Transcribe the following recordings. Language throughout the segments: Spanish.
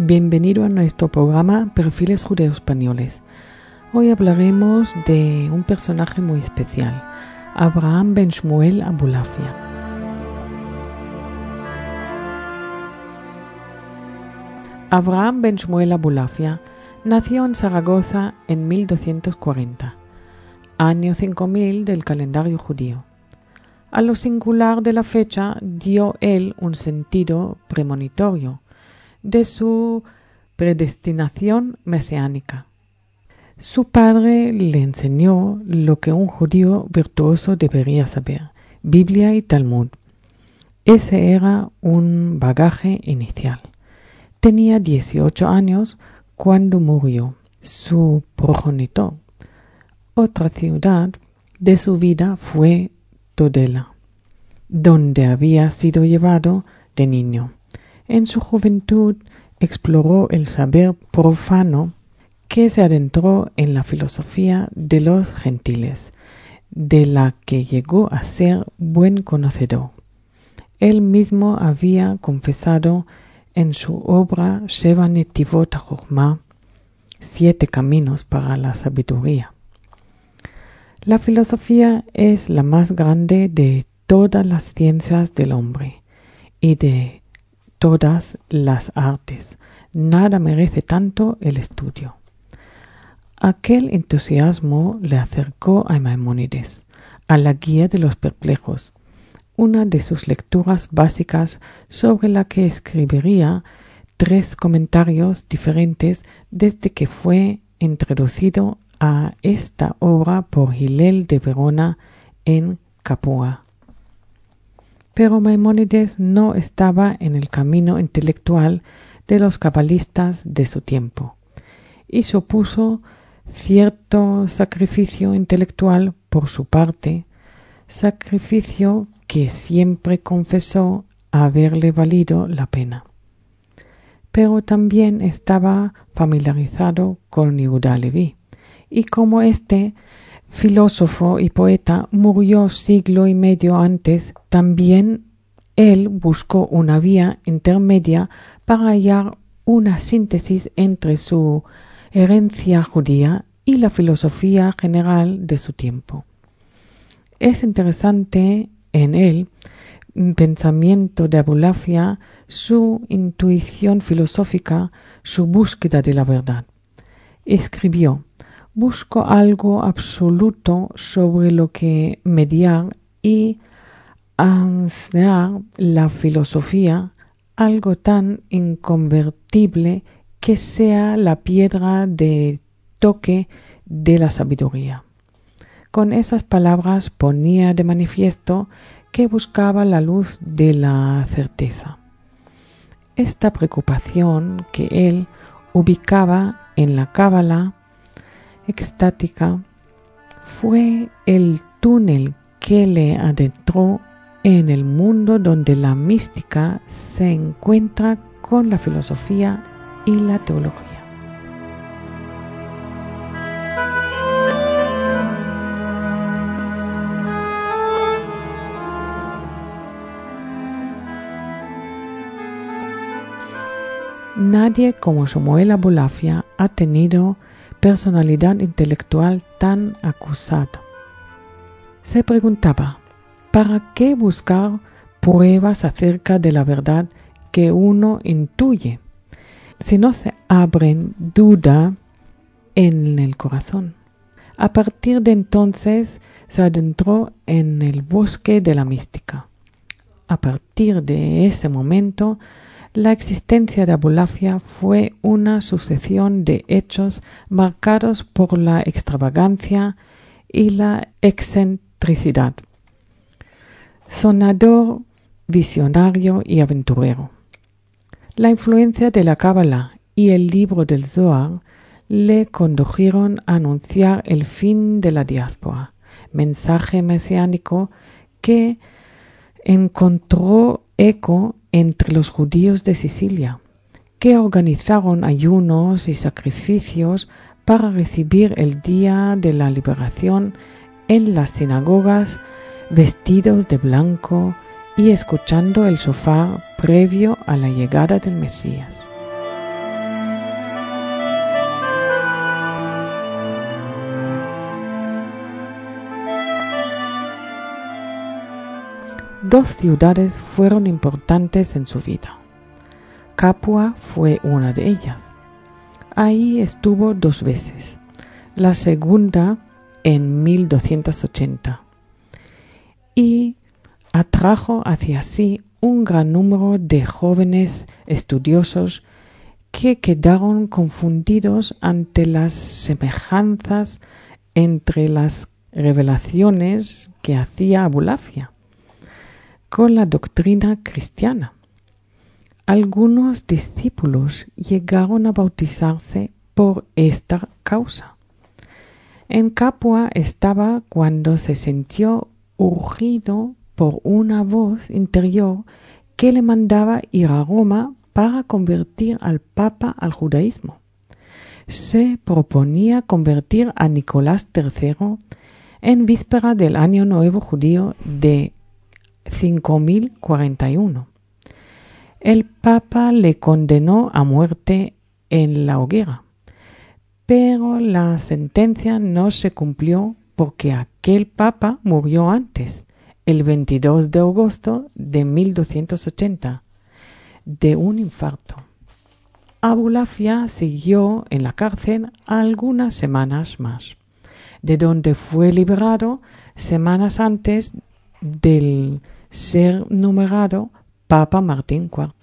Bienvenido a nuestro programa Perfiles Judeo-Españoles. Hoy hablaremos de un personaje muy especial, Abraham ben Shmuel Abulafia. Abraham ben Shmuel Abulafia nació en Zaragoza en 1240, año 5000 del calendario judío. A lo singular de la fecha dio él un sentido premonitorio de su predestinación mesiánica. Su padre le enseñó lo que un judío virtuoso debería saber, Biblia y Talmud. Ese era un bagaje inicial. Tenía 18 años cuando murió su progenitor. Otra ciudad de su vida fue Todela, donde había sido llevado de niño. En su juventud exploró el saber profano que se adentró en la filosofía de los gentiles, de la que llegó a ser buen conocedor. Él mismo había confesado en su obra Sheva Netivot HaChokhmah, 7 caminos para la sabiduría. La filosofía es la más grande de todas las ciencias del hombre y de todas las artes. Nada merece tanto el estudio. Aquel entusiasmo le acercó a Maimónides, a la guía de los perplejos, una de sus lecturas básicas sobre la que escribiría 3 comentarios diferentes desde que fue introducido a esta obra por Hillel de Verona en Capua. Pero Maimónides no estaba en el camino intelectual de los cabalistas de su tiempo y supuso cierto sacrificio intelectual por su parte, sacrificio que siempre confesó haberle valido la pena. Pero también estaba familiarizado con Yehuda Leví, y como este filósofo y poeta murió siglo y medio antes, también él buscó una vía intermedia para hallar una síntesis entre su herencia judía y la filosofía general de su tiempo. Es interesante en el pensamiento de Abulafia su intuición filosófica, su búsqueda de la verdad. Escribió: busco algo absoluto sobre lo que mediar y enseñar la filosofía, algo tan inconvertible que sea la piedra de toque de la sabiduría. Con esas palabras ponía de manifiesto que buscaba la luz de la certeza. Esta preocupación que él ubicaba en la Cábala extática fue el túnel que le adentró en el mundo donde la mística se encuentra con la filosofía y la teología. Nadie como Shmuel Abulafia ha tenido personalidad intelectual tan acusada. Se preguntaba, ¿para qué buscar pruebas acerca de la verdad que uno intuye, si no se abren duda en el corazón? A partir de entonces se adentró en el bosque de la mística. A partir de ese momento, la existencia de Abulafia fue una sucesión de hechos marcados por la extravagancia y la excentricidad. Sonador, visionario y aventurero. La influencia de la Cábala y el libro del Zohar le condujeron a anunciar el fin de la diáspora, mensaje mesiánico que encontró eco entre los judíos de Sicilia, que organizaron ayunos y sacrificios para recibir el día de la liberación en las sinagogas, vestidos de blanco y escuchando el shofar previo a la llegada del Mesías. 2 ciudades fueron importantes en su vida. Capua fue una de ellas. Ahí estuvo 2 veces, la segunda en 1280, y atrajo hacia sí un gran número de jóvenes estudiosos que quedaron confundidos ante las semejanzas entre las revelaciones que hacía Abulafia con la doctrina cristiana. Algunos discípulos llegaron a bautizarse por esta causa. En Capua estaba cuando se sintió urgido por una voz interior que le mandaba ir a Roma para convertir al Papa al judaísmo. Se proponía convertir a Nicolás III en víspera del Año Nuevo Judío de 5041. El Papa le condenó a muerte en la hoguera, pero la sentencia no se cumplió porque aquel Papa murió antes, el 22 de agosto de 1280, de un infarto. Abulafia siguió en la cárcel algunas semanas más, de donde fue liberado semanas antes del ser nombrado Papa Martín IV.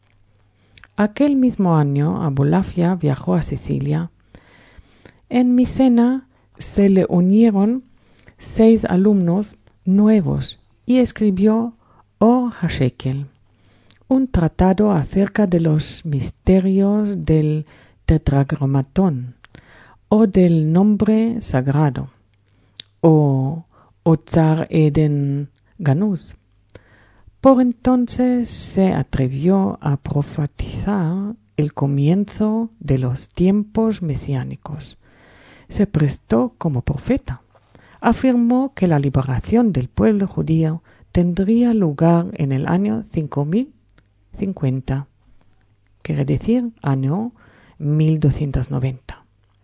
Aquel mismo año, Abulafia viajó a Sicilia. En Misena se le unieron 6 alumnos nuevos y escribió Or HaShekel, un tratado acerca de los misterios del tetragramatón o del nombre sagrado, o Otzar Eden Ganuz. Por entonces se atrevió a profetizar el comienzo de los tiempos mesiánicos. Se prestó como profeta. Afirmó que la liberación del pueblo judío tendría lugar en el año 5050, quiere decir año 1290.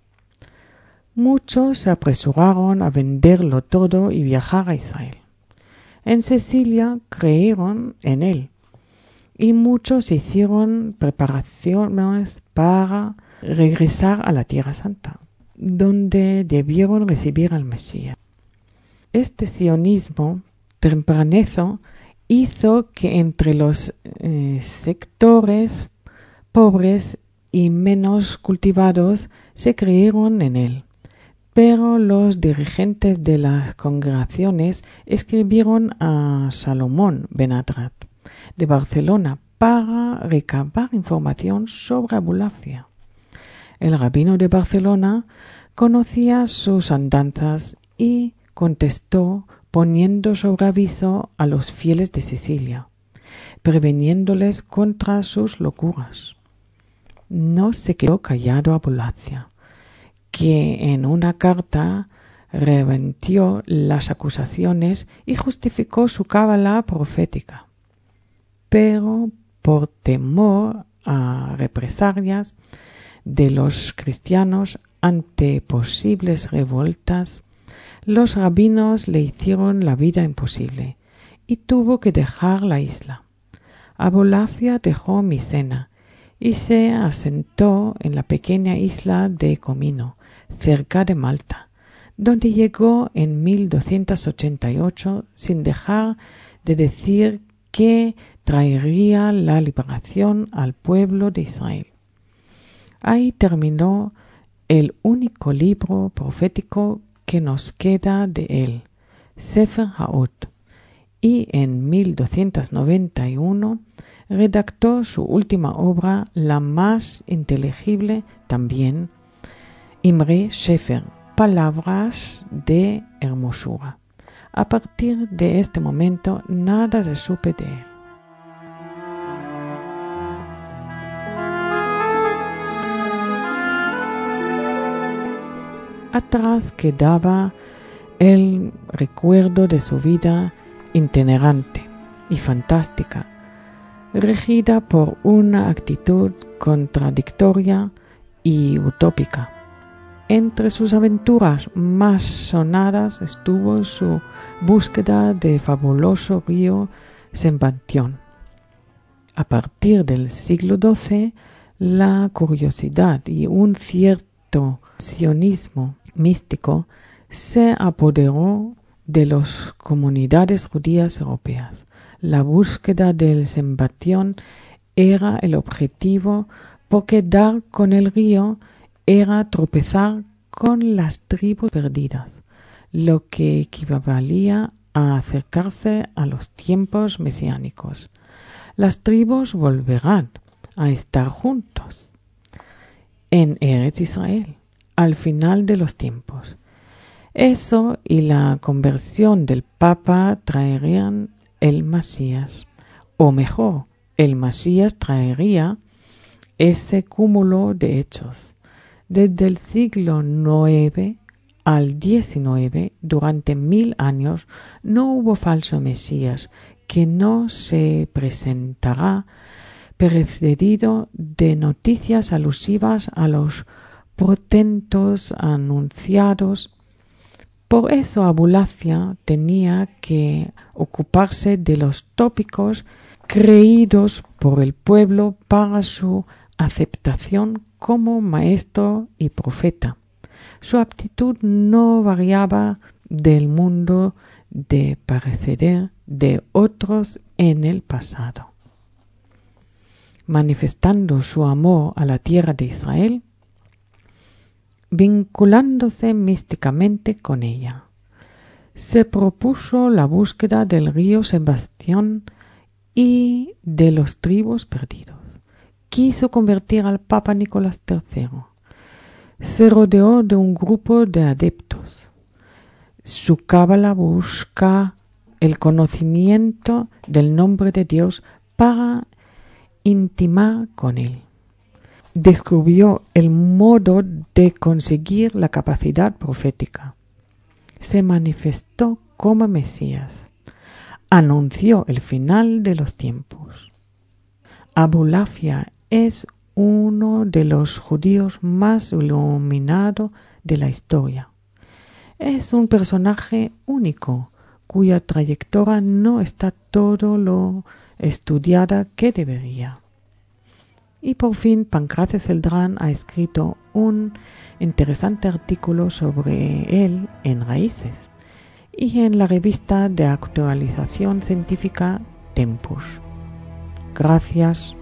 Muchos se apresuraron a venderlo todo y viajar a Israel. En Sicilia creyeron en él y muchos hicieron preparaciones para regresar a la Tierra Santa, donde debieron recibir al Mesías. Este sionismo tempranezo hizo que entre los sectores pobres y menos cultivados se creyeron en él. Pero los dirigentes de las congregaciones escribieron a Salomón Ben Adrat de Barcelona para recabar información sobre Abulafia. El rabino de Barcelona conocía sus andanzas y contestó poniendo sobre aviso a los fieles de Sicilia, preveniéndoles contra sus locuras. No se quedó callado Abulafia, que en una carta revertió las acusaciones y justificó su cábala profética. Pero por temor a represalias de los cristianos ante posibles revueltas, los rabinos le hicieron la vida imposible y tuvo que dejar la isla. Abulafia dejó Misena y se asentó en la pequeña isla de Comino, cerca de Malta, donde llegó en 1288 sin dejar de decir que traería la liberación al pueblo de Israel. Ahí terminó el único libro profético que nos queda de él, Sefer Haot, y en 1291 redactó su última obra, la más inteligible también, Imre Shefer, Palabras de Hermosura. A partir de este momento nada se supe de él. Atrás quedaba el recuerdo de su vida itinerante y fantástica, regida por una actitud contradictoria y utópica. Entre sus aventuras más sonadas estuvo su búsqueda del fabuloso río Sembation. A partir del siglo XII, la curiosidad y un cierto sionismo místico se apoderó de las comunidades judías europeas. La búsqueda del Sembation era el objetivo, porque dar con el río era tropezar con las tribus perdidas, lo que equivalía a acercarse a los tiempos mesiánicos. Las tribus volverán a estar juntos en Eretz Israel al final de los tiempos. Eso y la conversión del Papa traerían el Masías, o mejor, el Masías traería ese cúmulo de hechos. Desde el siglo IX al XIX, durante 1000 años, no hubo falso Mesías que no se presentará precedido de noticias alusivas a los portentos anunciados. Por eso Abulafia tenía que ocuparse de los tópicos creídos por el pueblo para su aceptación como maestro y profeta. Su aptitud no variaba del mundo de parecer de otros en el pasado. Manifestando su amor a la tierra de Israel, vinculándose místicamente con ella, se propuso la búsqueda del río Sembation y de los tribus perdidos. Quiso convertir al Papa Nicolás III. Se rodeó de un grupo de adeptos. Su cábala busca el conocimiento del nombre de Dios para intimar con él. Descubrió el modo de conseguir la capacidad profética. Se manifestó como Mesías. Anunció el final de los tiempos. Abulafia es uno de los judíos más iluminados de la historia. Es un personaje único, cuya trayectoria no está todo lo estudiada que debería. Y por fin Pancracio Celdrán ha escrito un interesante artículo sobre él en Raíces y en la revista de actualización científica Tempus. Gracias.